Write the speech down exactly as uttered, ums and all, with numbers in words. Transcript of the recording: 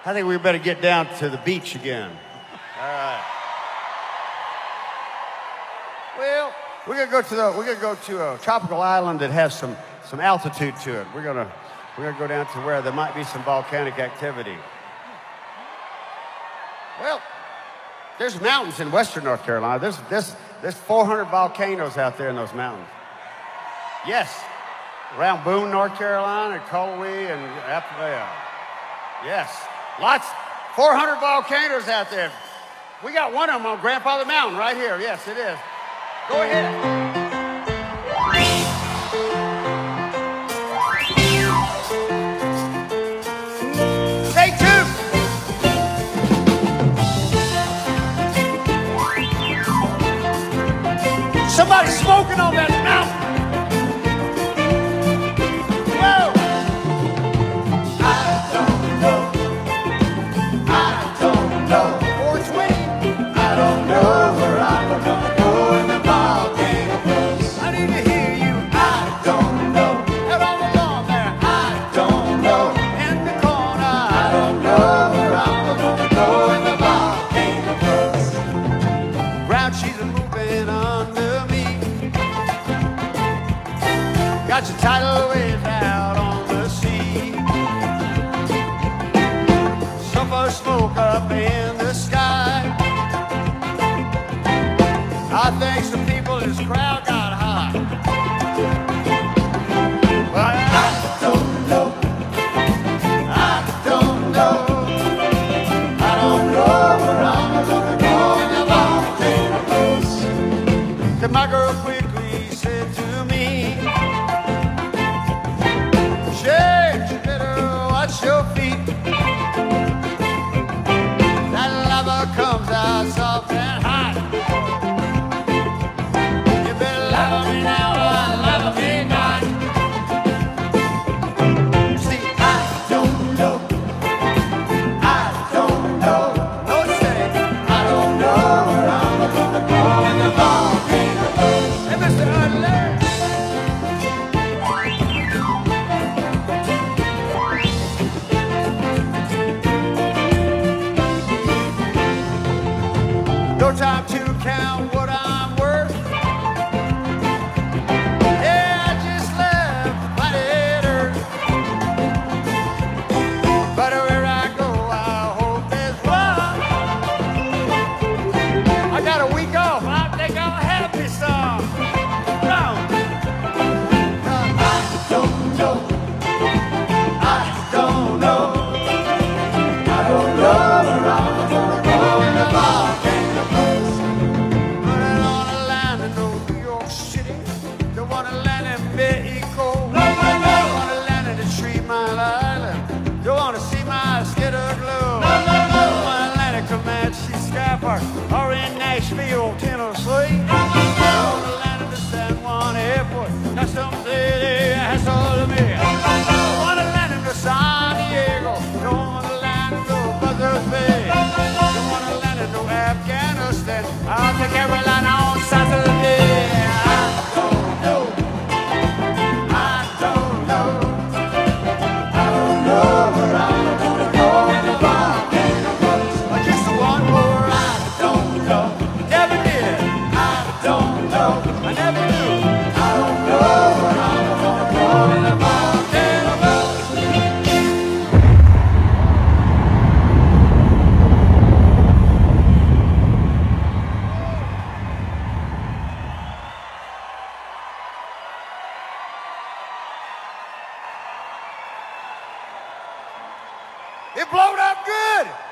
I think we better get down to the beach again. All right. Well, we're gonna go to the we're gonna go to a tropical island that has some some altitude to it. We're gonna we're gonna go down to where there might be some volcanic activity. Well, there's mountains in western North Carolina. There's there's there's four hundred volcanoes out there in those mountains. Yes, around Boone, North Carolina, and Colway, and after that. Yes, lots, four hundred volcanoes out there. We got one of them on Grandfather Mountain right here. Yes, it is. Go ahead. Stay tuned. Somebody smoking on that mountain. Whoa. I don't know. I don't know. four twenty. I don't know where I'm gonna go in the volcano blues. I need to hear you. I don't know. Out on the lawn there. I don't know. In the corner. I don't know where I'm gonna go in the volcano blues. Ground she's a moving under me. Got your tidal waves out on the sea. Sulfur smoke up in the sky. I think some people in this crowd got high. Well, I don't know. I don't know. I don't know where I'm gonna go in the volcano blues. Then my girl quickly said to me, Jake, you better watch your feet. That lava comes out soft and hot. You better love me now or love me not. See, I don't know. I don't know. No say, I don't know where I'm gonna go in the volcano blues. Hey, Mister Adler. No time to count what I'm worth. Yeah, I just left planet Earth. But where I go, I hope there's one. I got a week off. I think I'll have me some. No. I don't know. I don't know. I don't know where I'm gonna go in the volcano blues. But I wanna land in New York City. Don't wanna land in Mexico. Don't wanna land in the Tree Mile Island. Don't wanna see my skitter glow. Don't wanna land in Comanche Sky Park or in Nashville, Tennessee. Don't wanna land in the San Juan Airport. Now some say they ask all of me. Don't wanna land in the San Diego. Don't wanna land in no Buzzards Bay. Don't wanna land in no Afghanistan. I'll take Carolina on Saturday. I don't know. I don't know. I don't know where I'm gonna go in the volcano blues. Just one more. I don't know. Never did. I don't know. I never knew. I don't know where I'm gonna go in the volcano blues. It blowed up good.